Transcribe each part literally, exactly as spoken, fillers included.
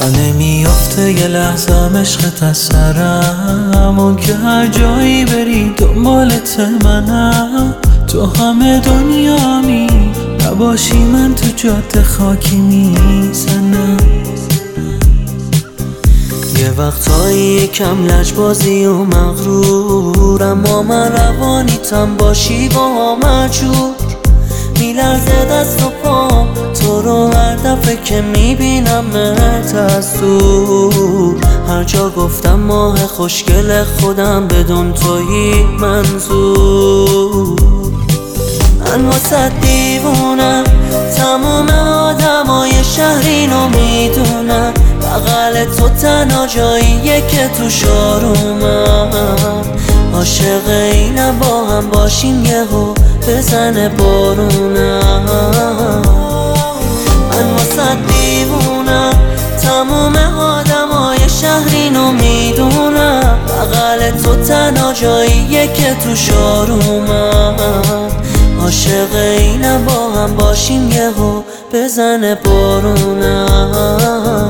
نمیافته یه لحظه عشقت از سرم، اون که هر جایی بری دنبالت منم. تو همه دنیا همی نباشی من تو جاده خاکی میزنم. یه وقتایی یکم لجبازی و مغرورم، اما من روانیتم باشی با مجبور. میلرزه دست و پام تو رو هر دفعه که میبینم مهت از دور. هر جا گفتم ماه خوشگل خودم بدون تویی منظور. من واسه دیوونم، تموم آدمای شهر اینو میدونم. بغل تو تنها جاییه که تو شارومم. عاشق اینم با هم باشیم یهو بزنه بارونم. من واسه دیوونم، تموم آدمای شهر اینو میدونم. بغل تو تنها جاییه که تو شارومم. عاشق اینم با هم باشیم یهو بزنه بارونم.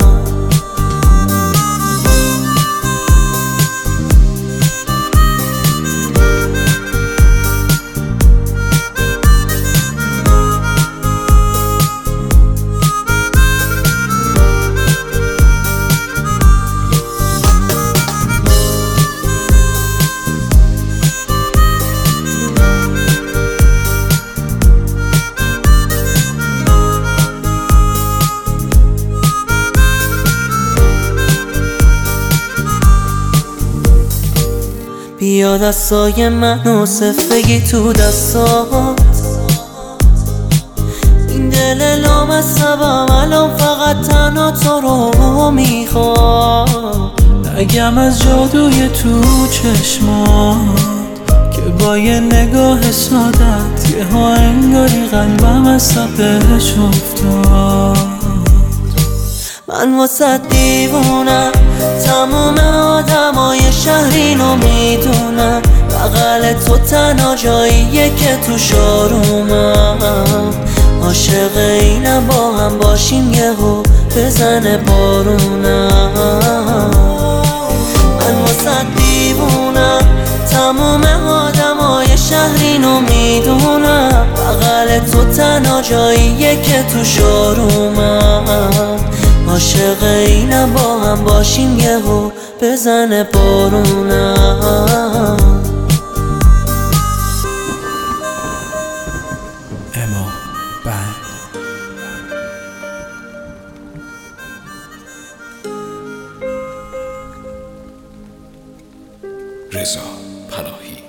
بیا دستای من و صفگی تو دستات. این دل لامصبم الان فقط تنها تو رو میخواد. نگم از جادوی تو چشمات که با یه نگاه سادت یه ها انگاری قلبم از تپش افتاد. من واسه دیوونم، تموم آدمای شهر اینو میدونم. بغل تو تنها جاییه که تو شارومم. عاشق اینم با هم باشیم یهو بزنه بارونم. من واسه دیوونم، تموم آدمای شهر اینو میدونم. بغل تو تنها جاییه که تو شارومم. عاشق اینم با هم باشیم یهو بزنه بارونم. اما بند رضا پناهی.